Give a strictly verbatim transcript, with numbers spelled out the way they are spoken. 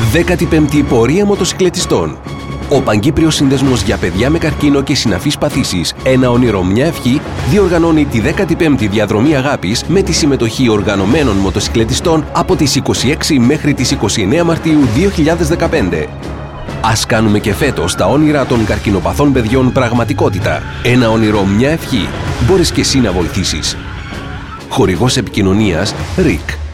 δέκατη πέμπτη πορεία μοτοσυκλετιστών. Ο Παγκύπριος Σύνδεσμος για παιδιά με καρκίνο και συναφείς παθήσεις, ένα όνειρο μια ευχή, διοργανώνει τη δέκατη πέμπτη διαδρομή αγάπης με τη συμμετοχή οργανωμένων μοτοσυκλετιστών από τις είκοσι έξι μέχρι τις είκοσι εννέα Μαρτίου δύο χιλιάδες δεκαπέντε. Ας κάνουμε και φέτος τα όνειρα των καρκινοπαθών παιδιών πραγματικότητα. Ένα όνειρο μια ευχή. Μπορείς και εσύ να βοηθήσεις. Χορηγός επικοινωνίας ρι κ.